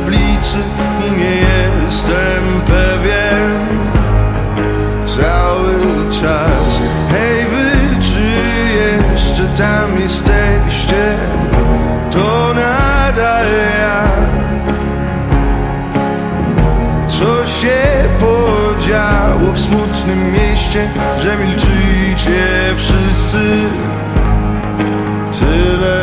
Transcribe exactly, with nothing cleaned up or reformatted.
tablicy i nie jestem pewien cały czas. Hej wy, czy jeszcze tam jesteście? To nadal ja. Co się podziało w smutnym mieście, że milczycie wszyscy? Tyle